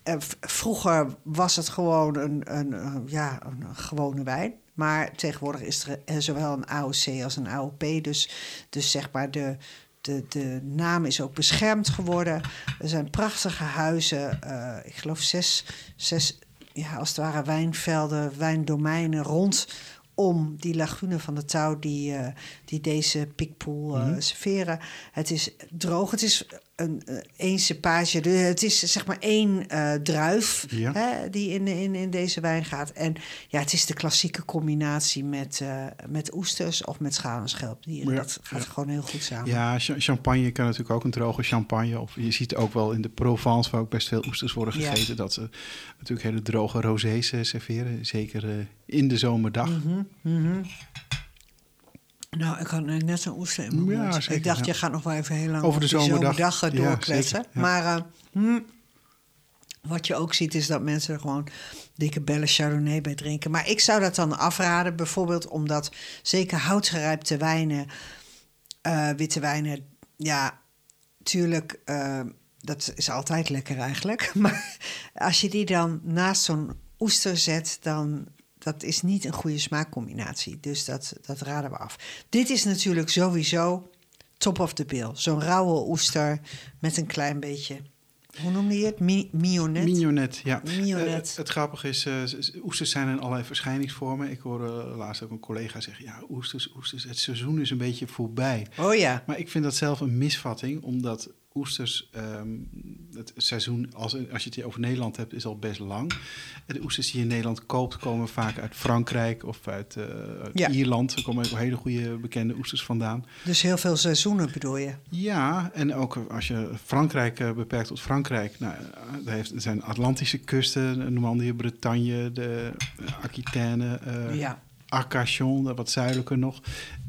[SPEAKER 2] uh, v- vroeger was het gewoon een, een, uh, ja, een, een gewone wijn. Maar tegenwoordig is er uh, zowel een A O C als een A O P. Dus, dus zeg maar de, de, de naam is ook beschermd geworden. Er zijn prachtige huizen. Uh, ik geloof zes, zes ja, als het ware wijnvelden, wijndomeinen rondom die lagune van de Touw die, uh, die deze pikpoel uh, mm-hmm. serveren. Het is droog. Het is een uh, één cepage. Dus het is zeg maar één uh, druif ja. hè, die in, in, in deze wijn gaat. En ja, het is de klassieke combinatie met, uh, met oesters of met schaal en schelp. Die, ja. Dat gaat ja. gewoon heel goed samen.
[SPEAKER 3] Ja, champagne kan natuurlijk ook een droge champagne. Of je ziet ook wel in de Provence, waar ook best veel oesters worden gegeten, ja. dat ze natuurlijk hele droge rosés serveren. Zeker uh, in de zomerdag.
[SPEAKER 2] Mm-hmm, mm-hmm. Nou, ik had net zo'n oester in mijn mond. Ja, zeker, ik dacht, ja. je gaat nog wel even heel lang over de zomerdag, zomerdag doorkletsen. Ja, ja. Maar uh, hm, wat je ook ziet is dat mensen er gewoon dikke bellen Chardonnay bij drinken. Maar ik zou dat dan afraden, bijvoorbeeld omdat zeker houtgerijpte wijnen, uh, witte wijnen, ja, tuurlijk, uh, dat is altijd lekker eigenlijk. Maar als je die dan naast zo'n oester zet, dan dat is niet een goede smaakcombinatie. Dus dat, dat raden we af. Dit is natuurlijk sowieso top of the bill. Zo'n rauwe oester met een klein beetje, hoe noemde je het? Mi- Mignonet?
[SPEAKER 3] Mignonet, ja.
[SPEAKER 2] Mignonet.
[SPEAKER 3] Uh, het grappige is, uh, oesters zijn in allerlei verschijningsvormen. Ik hoorde uh, laatst ook een collega zeggen, ja, oesters, oesters, het seizoen is een beetje voorbij.
[SPEAKER 2] Oh ja.
[SPEAKER 3] Maar ik vind dat zelf een misvatting, omdat oesters, um, het seizoen, als, als je het over Nederland hebt, is al best lang. De oesters die je in Nederland koopt, komen vaak uit Frankrijk of uit, uh, uit ja. Ierland. Er komen hele goede bekende oesters vandaan.
[SPEAKER 2] Dus heel veel seizoenen bedoel je?
[SPEAKER 3] Ja, en ook als je Frankrijk uh, beperkt tot Frankrijk. Nou, er, heeft, er zijn Atlantische kusten, Normandië, Bretagne, de uh, Aquitaine, uh, ja. Arcachon, wat zuidelijker nog.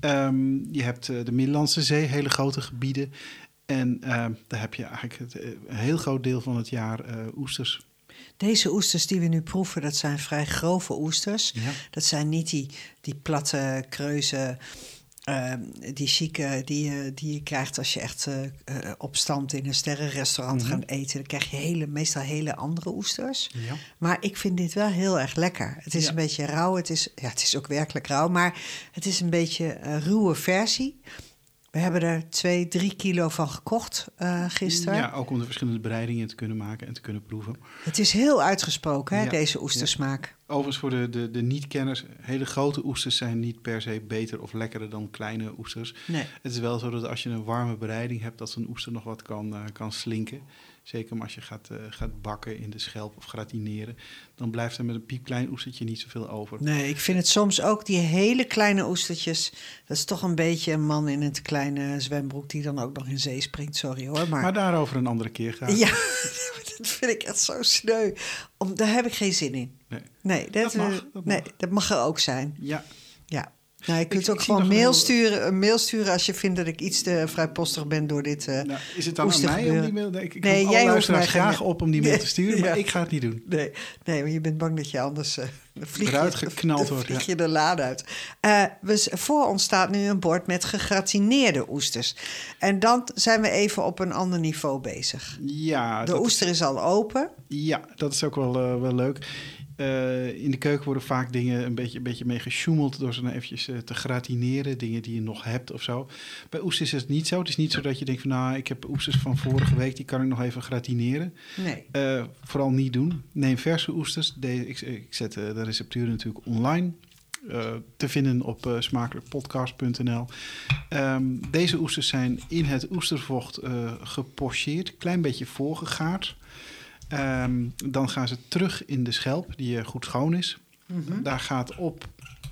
[SPEAKER 3] Um, je hebt uh, de Middellandse Zee, hele grote gebieden. En uh, daar heb je eigenlijk het, een heel groot deel van het jaar uh, oesters.
[SPEAKER 2] Deze oesters die we nu proeven, dat zijn vrij grove oesters. Ja. Dat zijn niet die, die platte, kreuze, uh, die chique die, uh, die je krijgt als je echt uh, uh, op stand in een sterrenrestaurant mm-hmm. gaat eten. Dan krijg je hele, meestal hele andere oesters. Ja. Maar ik vind dit wel heel erg lekker. Het is ja. een beetje rauw. Het is, ja, het is ook werkelijk rauw, maar het is een beetje een ruwe versie. We hebben er twee, drie kilo van gekocht uh, gisteren.
[SPEAKER 3] Ja, ook om de verschillende bereidingen te kunnen maken en te kunnen proeven.
[SPEAKER 2] Het is heel uitgesproken, hè, ja, deze oestersmaak.
[SPEAKER 3] Ja. Overigens voor de, de, de niet-kenners, hele grote oesters zijn niet per se beter of lekkerder dan kleine oesters. Nee. Het is wel zo dat als je een warme bereiding hebt, dat zo'n oester nog wat kan, uh, kan slinken. Zeker als je gaat, uh, gaat bakken in de schelp of gratineren. Dan blijft er met een piepklein oestertje niet zoveel over.
[SPEAKER 2] Nee, ik vind het soms ook die hele kleine oestertjes. Dat is toch een beetje een man in een te kleine zwembroek die dan ook nog in zee springt. Sorry hoor. Maar,
[SPEAKER 3] maar daarover een andere keer gaan.
[SPEAKER 2] Ja, dat vind ik echt zo sneu. Om, daar heb ik geen zin in. Nee, nee, dat, dat, mag, dat, nee mag. dat mag er ook zijn.
[SPEAKER 3] Ja.
[SPEAKER 2] Ja. Nou, je kunt ik, ook ik gewoon mail sturen, een mail sturen als je vindt dat ik iets te vrijpostig ben door dit uh,
[SPEAKER 3] nou, is het dan aan mij om die mail? Nee, ik, ik
[SPEAKER 2] nee, jij hoeft mij
[SPEAKER 3] graag geen... op om die mail te sturen, maar ja. ik ga het niet doen.
[SPEAKER 2] Nee, nee, want je bent bang dat je anders uh, vlieg
[SPEAKER 3] eruit geknald wordt.
[SPEAKER 2] vlieg je
[SPEAKER 3] ja.
[SPEAKER 2] de lade uit. Uh, we, voor ons staat nu een bord met gegratineerde oesters. En dan zijn we even op een ander niveau bezig.
[SPEAKER 3] Ja,
[SPEAKER 2] de oester is... is al open.
[SPEAKER 3] Ja, dat is ook wel, uh, wel leuk. Uh, in de keuken worden vaak dingen een beetje, een beetje mee gesjoemeld door ze nou eventjes uh, te gratineren. Dingen die je nog hebt of zo. Bij oesters is het niet zo. Het is niet zo dat je denkt van nou, ik heb oesters van vorige week, die kan ik nog even gratineren.
[SPEAKER 2] Nee.
[SPEAKER 3] Uh, vooral niet doen. Neem verse oesters. De, ik, ik zet uh, de receptuur natuurlijk online. Uh, te vinden op uh, smakelijkpodcast punt n l. Um, deze oesters zijn in het oestervocht uh, gepocheerd. Klein beetje voorgegaard. Um, dan gaan ze terug in de schelp, die uh, goed schoon is. Mm-hmm. Daar gaat op...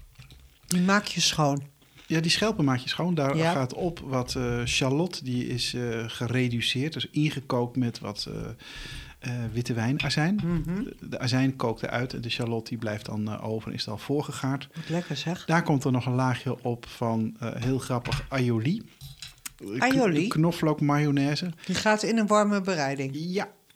[SPEAKER 2] Die maak je schoon?
[SPEAKER 3] Ja, die schelpen maak je schoon. Daar ja. gaat op wat uh, shallot, die is uh, gereduceerd. Dus ingekookt met wat uh, uh, witte wijnazijn. Mm-hmm. De, de azijn kookt eruit en de shallot die blijft dan uh, over en is dan voorgegaard.
[SPEAKER 2] Wat lekker zeg.
[SPEAKER 3] Daar komt er nog een laagje op van uh, heel grappig aioli.
[SPEAKER 2] Aioli?
[SPEAKER 3] Knoflook mayonaise.
[SPEAKER 2] Die gaat in een warme bereiding?
[SPEAKER 3] Ja.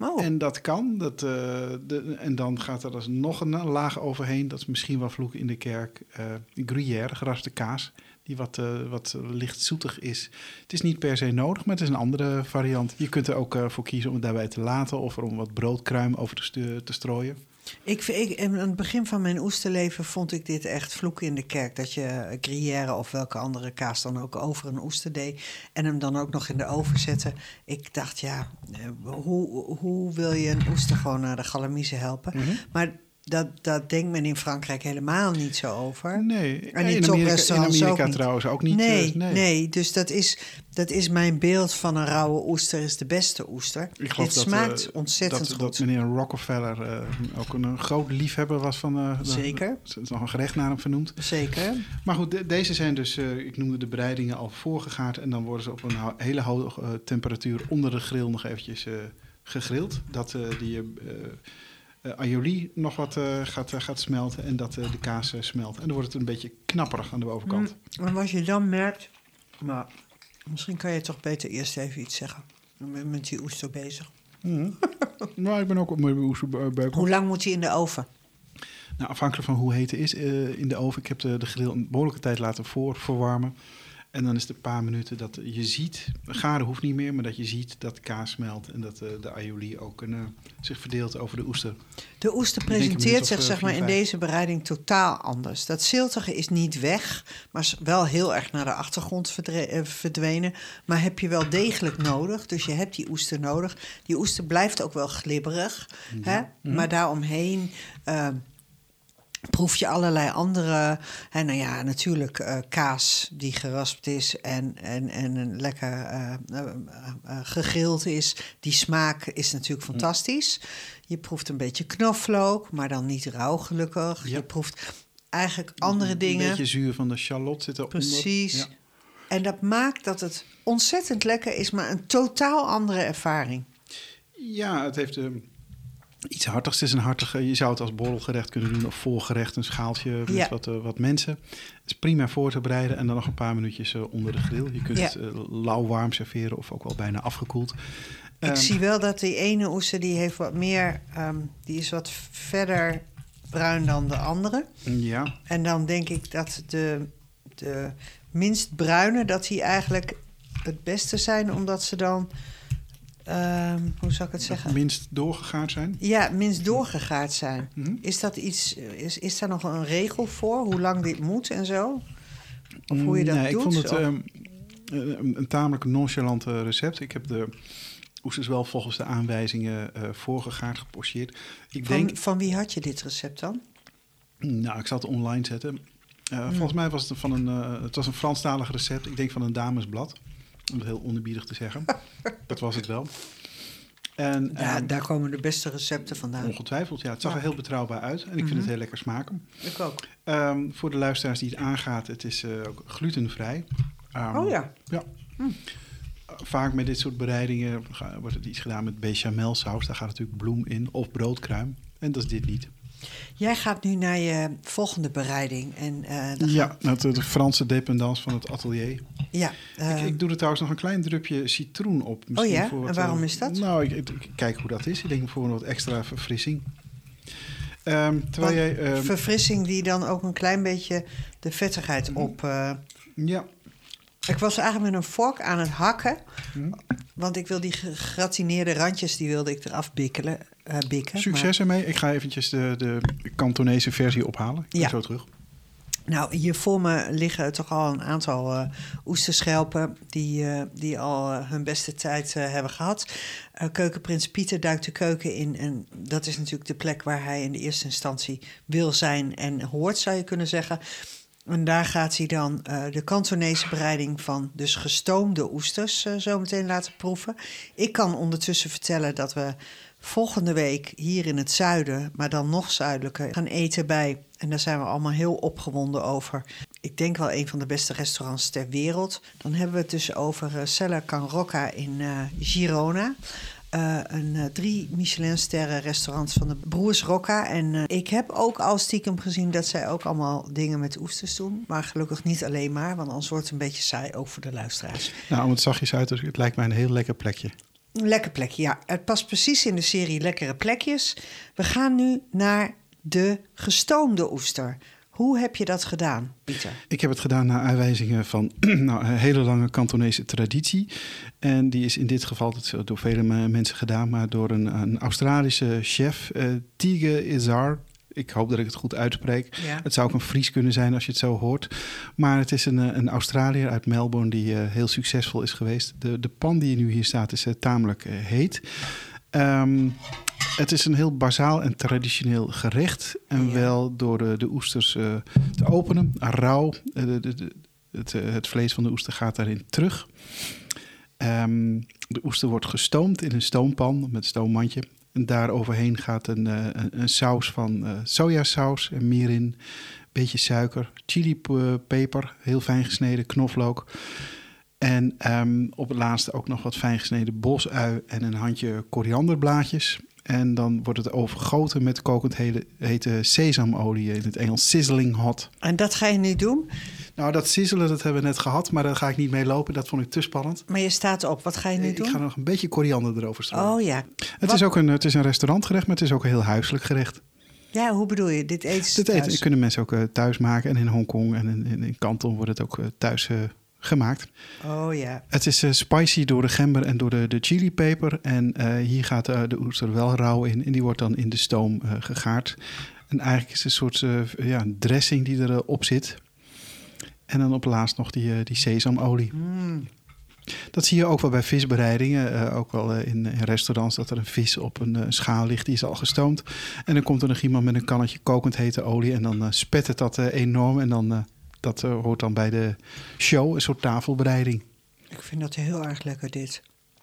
[SPEAKER 2] Oh.
[SPEAKER 3] En dat kan. Dat, uh, de, en dan gaat er dus nog een laag overheen. Dat is misschien wel vloeken in de kerk. Uh, gruyère, geraspte kaas. Die wat, uh, wat licht zoetig is. Het is niet per se nodig, maar het is een andere variant. Je kunt er ook uh, voor kiezen om het daarbij te laten. Of er om wat broodkruim over te, stu- te strooien.
[SPEAKER 2] Ik, ik, in het begin van mijn oesterleven vond ik dit echt vloeken in de kerk. Dat je gruyère of welke andere kaas dan ook over een oester deed. En hem dan ook nog in de oven zette. Ik dacht, ja, hoe, hoe wil je een oester gewoon naar de galamiezen helpen? Mm-hmm. Maar dat, dat denkt men in Frankrijk helemaal niet zo over.
[SPEAKER 3] Nee,
[SPEAKER 2] en
[SPEAKER 3] in Amerika, in Amerika
[SPEAKER 2] ook
[SPEAKER 3] trouwens ook niet.
[SPEAKER 2] Nee,
[SPEAKER 3] uh, nee.
[SPEAKER 2] nee, dus dat is, dat is mijn beeld van een rauwe oester is de beste oester.
[SPEAKER 3] Ik geloof
[SPEAKER 2] Dit
[SPEAKER 3] dat,
[SPEAKER 2] smaakt
[SPEAKER 3] uh,
[SPEAKER 2] ontzettend
[SPEAKER 3] dat,
[SPEAKER 2] goed.
[SPEAKER 3] Dat meneer Rockefeller uh, ook een, een groot liefhebber was van... Uh,
[SPEAKER 2] Zeker.
[SPEAKER 3] Er is nog een gerecht naar hem vernoemd.
[SPEAKER 2] Zeker.
[SPEAKER 3] Maar goed, de, deze zijn dus, uh, ik noemde de bereidingen al voorgegaard. En dan worden ze op een ho- hele hoge uh, temperatuur onder de grill nog eventjes uh, gegrild. Dat uh, die... Uh, Uh, aioli nog wat uh, gaat, uh, gaat smelten en dat uh, de kaas uh, smelt. En dan wordt het een beetje knapperig aan de bovenkant.
[SPEAKER 2] Mm, en wat je dan merkt... Maar misschien kan je toch beter eerst even iets zeggen. Ik ben met die oester bezig.
[SPEAKER 3] Mm. Nou, ik ben ook op mijn oester bij.
[SPEAKER 2] Hoe lang moet hij in de oven?
[SPEAKER 3] Nou, afhankelijk van hoe heet het is uh, in de oven. Ik heb de, de grill een behoorlijke tijd laten voor, verwarmen. En dan is het een paar minuten dat je ziet... Garen hoeft niet meer, maar dat je ziet dat de kaas smelt... en dat uh, de aioli ook uh, zich verdeelt over de oester.
[SPEAKER 2] De oester presenteert zich zeg maar, in deze bereiding totaal anders. Dat ziltige is niet weg, maar is wel heel erg naar de achtergrond verdre- verdwenen. Maar heb je wel degelijk nodig, dus je hebt die oester nodig. Die oester blijft ook wel glibberig, ja. hè? Mm-hmm. Maar daaromheen... Uh, proef je allerlei andere... Hè, nou ja, natuurlijk uh, kaas die geraspt is... en, en, en een lekker uh, uh, uh, gegrild is. Die smaak is natuurlijk fantastisch. Je proeft een beetje knoflook, maar dan niet rauw gelukkig. Ja. Je proeft eigenlijk andere
[SPEAKER 3] een
[SPEAKER 2] dingen.
[SPEAKER 3] Een beetje zuur van de shallot zit eronder.
[SPEAKER 2] Precies.
[SPEAKER 3] Ja.
[SPEAKER 2] En dat maakt dat het ontzettend lekker is... maar een totaal andere ervaring.
[SPEAKER 3] Ja, het heeft... Uh, Iets hartigs. Het is een hartige. Je zou het als borrelgerecht kunnen doen of voorgerecht, een schaaltje met ja. wat, uh, wat mensen. Het is prima voor te bereiden en dan nog een paar minuutjes uh, onder de grill. Je kunt ja. het uh, lauw warm serveren of ook wel bijna afgekoeld.
[SPEAKER 2] Ik um, zie wel dat die ene oester die heeft wat meer, um, die is wat verder bruin dan de andere.
[SPEAKER 3] Ja.
[SPEAKER 2] En dan denk ik dat de, de minst bruine, dat die eigenlijk het beste zijn, omdat ze dan... Um, hoe zou ik het zeggen?
[SPEAKER 3] Minst doorgegaard zijn?
[SPEAKER 2] Ja, minst doorgegaard zijn.
[SPEAKER 3] Mm-hmm.
[SPEAKER 2] Is dat iets? Is, is daar nog een regel voor? Hoe lang dit moet en zo? Of hoe je dat
[SPEAKER 3] nee,
[SPEAKER 2] doet?
[SPEAKER 3] Ik vond het um, een, een tamelijk nonchalant recept. Ik heb de oesters wel volgens de aanwijzingen uh, voorgegaard, gepocheerd. Ik
[SPEAKER 2] van,
[SPEAKER 3] denk,
[SPEAKER 2] van wie had je dit recept dan?
[SPEAKER 3] Nou, ik zal het online zetten. Uh, mm. Volgens mij was het van een, uh, het was een Franstalig recept. Ik denk van een damesblad. Om het heel onerbiedig te zeggen. Dat was het wel. En,
[SPEAKER 2] ja,
[SPEAKER 3] um,
[SPEAKER 2] daar komen de beste recepten vandaan.
[SPEAKER 3] Ongetwijfeld, ja. Het zag ja. er heel betrouwbaar uit. En ik mm-hmm. vind het heel lekker smaken.
[SPEAKER 2] Ik ook.
[SPEAKER 3] Um, voor de luisteraars die het aangaat, het is uh, ook glutenvrij. Um,
[SPEAKER 2] oh ja.
[SPEAKER 3] Ja. Mm. Vaak met dit soort bereidingen wordt het iets gedaan met bechamelsaus. Daar gaat natuurlijk bloem in of broodkruim. En dat is dit niet.
[SPEAKER 2] Jij gaat nu naar je volgende bereiding. En, uh,
[SPEAKER 3] ja, gaat... de, de Franse dependance van het atelier.
[SPEAKER 2] Ja, uh...
[SPEAKER 3] ik, ik doe er trouwens nog een klein drupje citroen op.
[SPEAKER 2] Oh ja,
[SPEAKER 3] voor wat,
[SPEAKER 2] en waarom
[SPEAKER 3] uh,
[SPEAKER 2] is dat?
[SPEAKER 3] Nou, ik, ik, ik kijk hoe dat is. Ik denk voor een wat extra verfrissing. Um, terwijl jij, um...
[SPEAKER 2] Verfrissing die dan ook een klein beetje de vettigheid mm. op... Uh...
[SPEAKER 3] Ja.
[SPEAKER 2] Ik was eigenlijk met een vork aan het hakken. Mm. Want ik wil die gegratineerde randjes, die wilde ik eraf bikkelen. Uh, bikken,
[SPEAKER 3] Succes
[SPEAKER 2] maar...
[SPEAKER 3] ermee. Ik ga eventjes de, de Kantonese versie ophalen. Ik ben
[SPEAKER 2] ja.
[SPEAKER 3] zo terug.
[SPEAKER 2] Nou, hier voor me liggen toch al een aantal uh, oesterschelpen... die, uh, die al uh, hun beste tijd uh, hebben gehad. Uh, Keukenprins Pieter duikt de keuken in... en dat is natuurlijk de plek waar hij in de eerste instantie wil zijn en hoort, zou je kunnen zeggen... En daar gaat hij dan uh, de Kantonese bereiding van dus gestoomde oesters uh, zo meteen laten proeven. Ik kan ondertussen vertellen dat we volgende week hier in het zuiden, maar dan nog zuidelijker, gaan eten bij. En daar zijn we allemaal heel opgewonden over. Ik denk wel een van de beste restaurants ter wereld. Dan hebben we het dus over uh, Cella Can Rocca in uh, Girona. Uh, een uh, drie Michelin-sterren restaurants van de broers Rocca. En uh, ik heb ook al stiekem gezien dat zij ook allemaal dingen met oesters doen. Maar gelukkig niet alleen maar, want anders wordt het een beetje saai, ook voor de luisteraars.
[SPEAKER 3] Nou, om het zachtjes uit te drukken, het lijkt mij een heel lekker plekje.
[SPEAKER 2] Een lekker plekje, ja. Het past precies in de serie Lekkere Plekjes. We gaan nu naar de gestoomde oester. Hoe heb je dat gedaan, Pieter?
[SPEAKER 3] Ik heb het gedaan naar aanwijzingen van nou, een hele lange Kantonese traditie. En die is in dit geval dat is door vele mensen gedaan, maar door een, een Australische chef, uh, Tige Izar. Ik hoop dat ik het goed uitspreek. Ja. Het zou ook een Fries kunnen zijn als je het zo hoort. Maar het is een, een Australiër uit Melbourne die uh, heel succesvol is geweest. De, de pan die nu hier staat is uh, tamelijk uh, heet. Um, het is een heel bazaal en traditioneel gerecht. En ja. wel door de, de oesters uh, te openen. Rauw. Uh, de, de, de, het, uh, het vlees van de oester gaat daarin terug. Um, de oester wordt gestoomd in een stoompan met een stoommandje. En daar overheen gaat een, uh, een, een saus van uh, sojasaus en mirin, beetje suiker, chilipeper, heel fijn gesneden knoflook. En um, op het laatste ook nog wat fijn gesneden bosui en een handje korianderblaadjes. En dan wordt het overgoten met kokend hele, hete sesamolie, in het Engels sizzling hot.
[SPEAKER 2] En dat ga je nu doen?
[SPEAKER 3] Nou, dat sizzelen, dat hebben we net gehad, maar daar ga ik niet mee lopen. Dat vond ik te spannend.
[SPEAKER 2] Maar je staat op. Wat ga je nu
[SPEAKER 3] ik
[SPEAKER 2] doen?
[SPEAKER 3] Ik ga nog een beetje koriander erover strooien.
[SPEAKER 2] Oh ja.
[SPEAKER 3] Het is ook een, het is een restaurantgerecht, maar het is ook een heel huiselijk gerecht.
[SPEAKER 2] Ja, hoe bedoel je? Dit eten ze
[SPEAKER 3] Dit
[SPEAKER 2] thuis?
[SPEAKER 3] eten kunnen mensen ook uh, thuis maken. En in Hongkong en in, in, in Kanton wordt het ook uh, thuis uh, gemaakt.
[SPEAKER 2] Oh ja.
[SPEAKER 3] Het is uh, spicy door de gember en door de, de chilipeper. En uh, hier gaat uh, de oester wel rauw in. En die wordt dan in de stoom uh, gegaard. En eigenlijk is het een soort uh, ja, dressing die erop uh, zit. En dan op laatst nog die, uh, die sesamolie.
[SPEAKER 2] Mm.
[SPEAKER 3] Dat zie je ook wel bij visbereidingen. Uh, ook wel uh, in, in restaurants dat er een vis op een uh, schaal ligt. Die is al gestoomd. En dan komt er nog iemand met een kannetje kokend hete olie. En dan uh, spet het dat uh, enorm. En dan, uh, dat uh, hoort dan bij de show. Een soort tafelbereiding.
[SPEAKER 2] Ik vind dat heel erg lekker dit.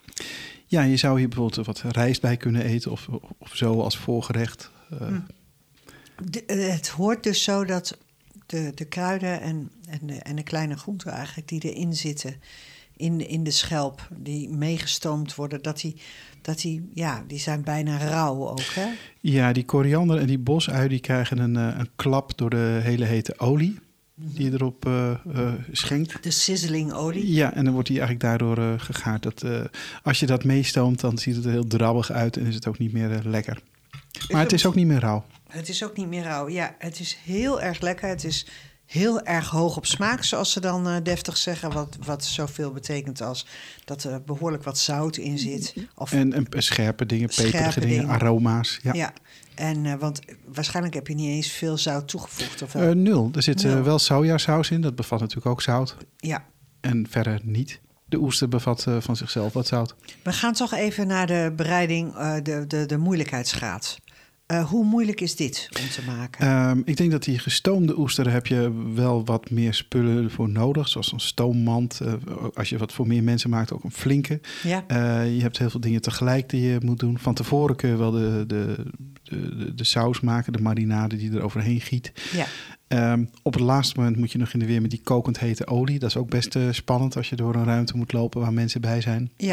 [SPEAKER 3] Ja, je zou hier bijvoorbeeld wat rijst bij kunnen eten. Of, of zo als voorgerecht. Uh,
[SPEAKER 2] mm. de, uh, het hoort dus zo dat de, de kruiden en, en, de, en de kleine groenten eigenlijk die erin zitten... In, in de schelp, die meegestoomd worden, dat die, dat die, ja, die zijn bijna rauw ook, hè?
[SPEAKER 3] Ja, die koriander en die bosui, die krijgen een, een klap door de hele hete olie mm-hmm. die je erop uh, uh, schenkt.
[SPEAKER 2] De sizzling olie?
[SPEAKER 3] Ja, en dan wordt die eigenlijk daardoor uh, gegaard. Dat, uh, als je dat meestoomt, dan ziet het er heel drabbig uit en is het ook niet meer uh, lekker. Maar het is ook niet meer rauw.
[SPEAKER 2] Het is ook niet meer rauw, ja. Het is heel erg lekker, het is... heel erg hoog op smaak, zoals ze dan uh, deftig zeggen. Wat, wat zoveel betekent als dat er behoorlijk wat zout in zit. Of
[SPEAKER 3] en, en scherpe dingen, peperige dingen, dingen, aroma's. Ja,
[SPEAKER 2] ja. En, uh, want waarschijnlijk heb je niet eens veel zout toegevoegd. Of wel?
[SPEAKER 3] Uh, nul. Er zit
[SPEAKER 2] nul.
[SPEAKER 3] Uh, wel sojasaus in. Dat bevat natuurlijk ook zout.
[SPEAKER 2] Ja.
[SPEAKER 3] En verder niet. De oester bevat uh, van zichzelf wat zout.
[SPEAKER 2] We gaan toch even naar de bereiding, uh, de, de, de moeilijkheidsgraad. Uh, hoe moeilijk is dit om te maken?
[SPEAKER 3] Um, ik denk dat die gestoomde oester, daar heb je wel wat meer spullen voor nodig. Zoals een stoommand. Uh, als je wat voor meer mensen maakt, ook een flinke.
[SPEAKER 2] Ja.
[SPEAKER 3] Uh, je hebt heel veel dingen tegelijk die je moet doen. Van tevoren kun je wel de, de, de, de, de saus maken, de marinade die er overheen giet.
[SPEAKER 2] Ja.
[SPEAKER 3] Um, op het laatste moment moet je nog in de weer met die kokend hete olie. Dat is ook best uh, spannend als je door een ruimte moet lopen waar mensen bij zijn.
[SPEAKER 2] Ja.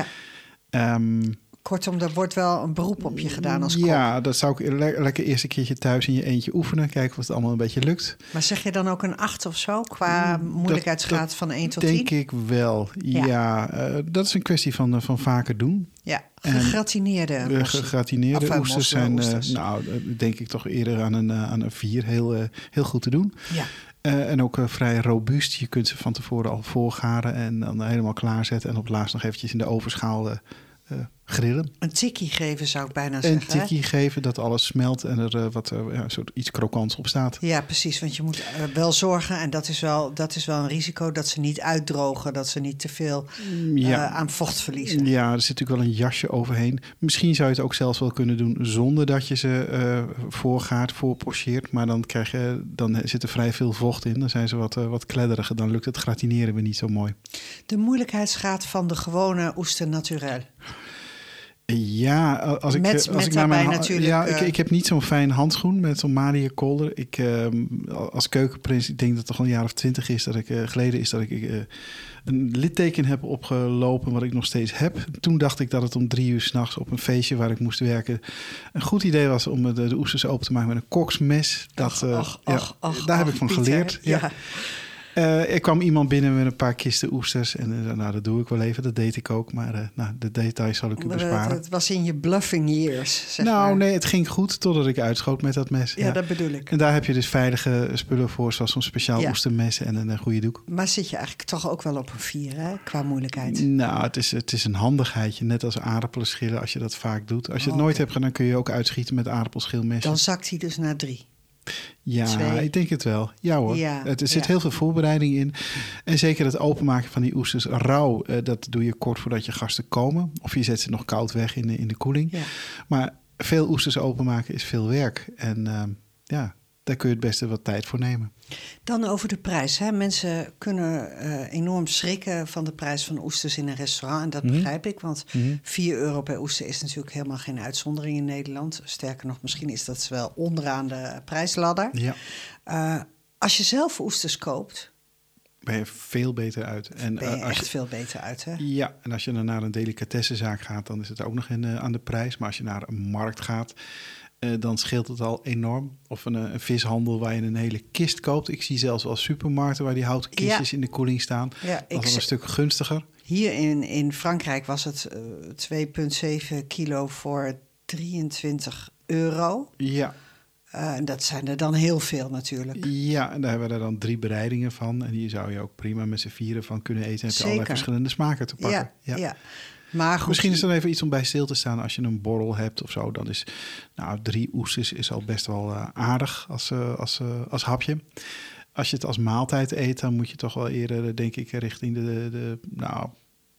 [SPEAKER 3] Um,
[SPEAKER 2] Kortom, er wordt wel een beroep op je gedaan als kok.
[SPEAKER 3] Ja, dat zou ik le- lekker eerst een keertje thuis in je eentje oefenen. Kijken of het allemaal een beetje lukt.
[SPEAKER 2] Maar zeg je dan ook een acht of zo qua moeilijkheidsgraad dat, dat van één tot tien?
[SPEAKER 3] Denk ik wel, ja. ja uh, dat is een kwestie van, uh, van vaker doen.
[SPEAKER 2] Ja, gegratineerde
[SPEAKER 3] uh, Gegratineerde
[SPEAKER 2] oesters.
[SPEAKER 3] oesters zijn, uh, nou, uh, denk ik toch eerder aan een, uh, aan een vier. Heel, uh, heel goed te doen.
[SPEAKER 2] Ja.
[SPEAKER 3] Uh, en ook uh, vrij robuust. Je kunt ze van tevoren al voorgaren en dan helemaal klaarzetten. En op het laatst nog eventjes in de ovenschaal... Uh, Uh, grillen.
[SPEAKER 2] Een tikkie geven zou ik bijna zeggen.
[SPEAKER 3] Een tikkie geven, dat alles smelt en er uh, wat uh, ja, soort iets krokants op staat.
[SPEAKER 2] Ja, precies. Want je moet uh, wel zorgen, en dat is wel, dat is wel een risico, dat ze niet uitdrogen, dat ze niet te veel uh, ja. aan vocht verliezen.
[SPEAKER 3] Ja, er zit natuurlijk wel een jasje overheen. Misschien zou je het ook zelfs wel kunnen doen zonder dat je ze uh, voorgaat, voorpocheert. Maar dan, krijg je, dan zit er vrij veel vocht in. Dan zijn ze wat, uh, wat kledderiger. Dan lukt het gratineren weer niet zo mooi.
[SPEAKER 2] De moeilijkheidsgraad van de gewone oester naturel.
[SPEAKER 3] Ja, als ik,
[SPEAKER 2] met,
[SPEAKER 3] als
[SPEAKER 2] met
[SPEAKER 3] ik naar mijn
[SPEAKER 2] ha- natuurlijk...
[SPEAKER 3] Ja,
[SPEAKER 2] uh,
[SPEAKER 3] ik, ik heb niet zo'n fijn handschoen met zo'n Madia kolder. Ik, uh, als keukenprins, ik denk dat het toch al een jaar of twintig is dat ik uh, geleden is dat ik uh, een litteken heb opgelopen, wat ik nog steeds heb. Toen dacht ik dat het om drie uur 's nachts op een feestje waar ik moest werken een goed idee was om de, de oesters open te maken met een koksmes. Dat, uh,
[SPEAKER 2] och,
[SPEAKER 3] ja,
[SPEAKER 2] och, och,
[SPEAKER 3] daar
[SPEAKER 2] och,
[SPEAKER 3] heb ik van
[SPEAKER 2] Pieter,
[SPEAKER 3] geleerd. Ja.
[SPEAKER 2] Ja.
[SPEAKER 3] Uh, er kwam iemand binnen met een paar kisten oesters. En uh, nou, dat doe ik wel even. Dat deed ik ook. Maar uh, nou, de details zal ik u besparen.
[SPEAKER 2] Het was in je bluffing years, zeg
[SPEAKER 3] Nou,
[SPEAKER 2] maar.
[SPEAKER 3] nee, het ging goed totdat ik uitschoot met dat mes.
[SPEAKER 2] Ja,
[SPEAKER 3] ja,
[SPEAKER 2] dat bedoel ik.
[SPEAKER 3] En daar heb je dus veilige spullen voor, zoals zo'n speciaal
[SPEAKER 2] ja.
[SPEAKER 3] oestermes en een, een goede doek.
[SPEAKER 2] Maar zit je eigenlijk toch ook wel op een vier, hè, qua moeilijkheid?
[SPEAKER 3] Nou, het is, het is een handigheidje. Net als aardappelen schillen, als je dat vaak doet. Als je het
[SPEAKER 2] oh,
[SPEAKER 3] nooit
[SPEAKER 2] okay.
[SPEAKER 3] hebt gedaan, kun je ook uitschieten met aardappelschilmessen.
[SPEAKER 2] Dan zakt hij dus naar drie.
[SPEAKER 3] Ja,
[SPEAKER 2] Twee.
[SPEAKER 3] ik denk het wel. Ja hoor.
[SPEAKER 2] Ja,
[SPEAKER 3] het, er zit
[SPEAKER 2] ja.
[SPEAKER 3] heel veel voorbereiding in. En zeker het openmaken van die oesters rauw, uh, dat doe je kort voordat je gasten komen. Of je zet ze nog koud weg in de, in de koeling.
[SPEAKER 2] Ja.
[SPEAKER 3] Maar veel oesters openmaken is veel werk. En uh, ja, daar kun je het beste wat tijd voor nemen.
[SPEAKER 2] Dan over de prijs. Hè. Mensen kunnen uh, enorm schrikken van de prijs van oesters in een restaurant. En dat
[SPEAKER 3] Mm-hmm.
[SPEAKER 2] begrijp ik, want
[SPEAKER 3] Mm-hmm.
[SPEAKER 2] vier euro per oester is natuurlijk helemaal geen uitzondering in Nederland. Sterker nog, misschien is dat wel onderaan de prijsladder.
[SPEAKER 3] Ja.
[SPEAKER 2] Uh, als je zelf oesters koopt,
[SPEAKER 3] Ben je veel beter uit. En,
[SPEAKER 2] ben je
[SPEAKER 3] uh, als
[SPEAKER 2] echt
[SPEAKER 3] je,
[SPEAKER 2] veel beter uit. Hè?
[SPEAKER 3] Ja, en als je dan naar een delicatessenzaak gaat, dan is het ook nog in, uh, aan de prijs. Maar als je naar een markt gaat, uh, dan scheelt het al enorm. Of een, een vishandel waar je een hele kist koopt. Ik zie zelfs wel supermarkten waar die houten kistjes ja. in de koeling staan.
[SPEAKER 2] Ja,
[SPEAKER 3] dat is al een stuk gunstiger.
[SPEAKER 2] Hier in, in Frankrijk was het uh, twee komma zeven kilo voor drieëntwintig euro.
[SPEAKER 3] Ja.
[SPEAKER 2] Uh, en dat zijn er dan heel veel natuurlijk.
[SPEAKER 3] Ja, en daar hebben we er dan drie bereidingen van. En die zou je ook prima met z'n vieren van kunnen eten. En heb je allerlei verschillende smaken te pakken.
[SPEAKER 2] Ja,
[SPEAKER 3] ja.
[SPEAKER 2] ja. Maar goed,
[SPEAKER 3] misschien is er even iets om bij stil te staan. Als je een borrel hebt of zo, dan is nou, drie oesters is al best wel uh, aardig als, uh, als, uh, als hapje. Als je het als maaltijd eet, dan moet je toch wel eerder, denk ik, richting de, de, de nou,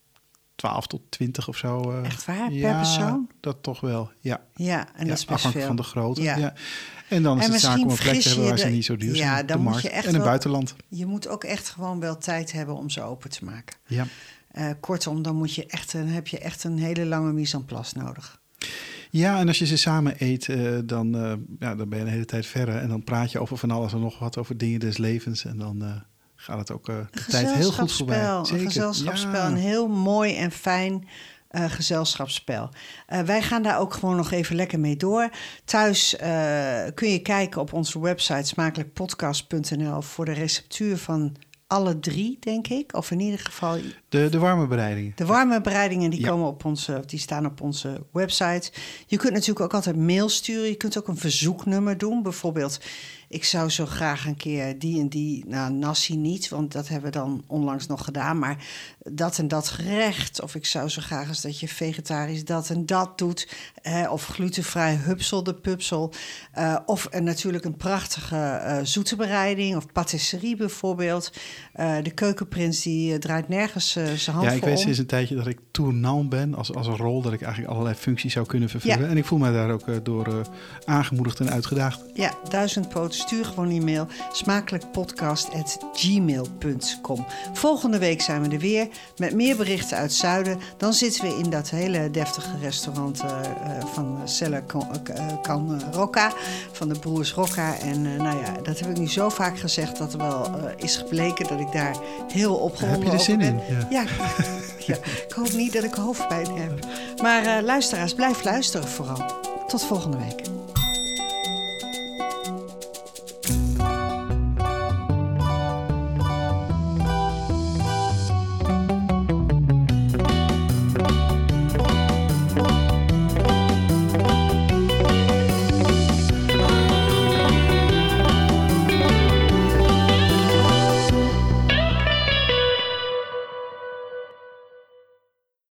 [SPEAKER 3] twaalf tot twintig of zo. Uh,
[SPEAKER 2] Echt waar?
[SPEAKER 3] Ja,
[SPEAKER 2] per persoon?
[SPEAKER 3] Dat toch wel, ja.
[SPEAKER 2] Ja, en
[SPEAKER 3] ja,
[SPEAKER 2] dat is best
[SPEAKER 3] afhankelijk
[SPEAKER 2] veel.
[SPEAKER 3] van de grootte,
[SPEAKER 2] ja.
[SPEAKER 3] ja. En dan is
[SPEAKER 2] en
[SPEAKER 3] het zaak om een plek te hebben waar
[SPEAKER 2] de,
[SPEAKER 3] ze niet zo duur zijn.
[SPEAKER 2] Ja, dan moet je echt
[SPEAKER 3] en een
[SPEAKER 2] wel,
[SPEAKER 3] buitenland.
[SPEAKER 2] Je moet ook echt gewoon wel tijd hebben om ze open te maken.
[SPEAKER 3] Ja.
[SPEAKER 2] Uh, kortom, dan, moet je echt een, heb je echt een hele lange mise en place nodig.
[SPEAKER 3] Ja, en als je ze samen eet, uh, dan, uh, ja, dan ben je een hele tijd verder. En dan praat je over van alles en nog wat, over dingen des levens. En dan uh, gaat het ook uh, de tijd heel goed voorbij.
[SPEAKER 2] Zeker. Een gezelschapsspel, ja. Een heel mooi en fijn uh, gezelschapsspel. Uh, wij gaan daar ook gewoon nog even lekker mee door. Thuis uh, kun je kijken op onze website smakelijkpodcast punt n l voor de receptuur van alle drie, denk ik. Of in ieder geval...
[SPEAKER 3] De, de warme bereidingen.
[SPEAKER 2] De warme bereidingen, die,
[SPEAKER 3] ja.
[SPEAKER 2] komen op onze, die staan op onze website. Je kunt natuurlijk ook altijd mail sturen. Je kunt ook een verzoeknummer doen. Bijvoorbeeld, ik zou zo graag een keer die en die... Nou, nasi niet, want dat hebben we dan onlangs nog gedaan. Maar dat en dat gerecht. Of ik zou zo graag eens dat je vegetarisch dat en dat doet. Eh, of glutenvrij hupsel de pupsel. Uh, of uh, natuurlijk een prachtige uh, zoete bereiding. Of patisserie bijvoorbeeld. Uh, de keukenprins die uh, draait nergens uh, zijn hand
[SPEAKER 3] Ja, ik
[SPEAKER 2] voor
[SPEAKER 3] weet
[SPEAKER 2] om.
[SPEAKER 3] sinds een tijdje dat ik tournant ben. Als, als een rol dat ik eigenlijk allerlei functies zou kunnen vervullen.
[SPEAKER 2] Ja.
[SPEAKER 3] En ik voel mij daar ook uh, door uh, aangemoedigd en uitgedaagd.
[SPEAKER 2] Ja, duizendpoot. Stuur gewoon een e-mail. smakelijkpodcast at gmail punt com. Volgende week zijn we er weer met meer berichten uit het zuiden. Dan zitten we in dat hele deftige restaurant uh, uh, van Celle Can, uh, Can Rocca. Van de broers Rocca. En uh, nou ja, dat heb ik nu zo vaak gezegd dat er wel uh, is gebleken dat ik daar heel opgewonden
[SPEAKER 3] Heb je er zin
[SPEAKER 2] ben.
[SPEAKER 3] in?
[SPEAKER 2] Ja. Ja, ja, ik hoop niet dat ik hoofdpijn heb. Maar uh, luisteraars, blijf luisteren vooral. Tot volgende week.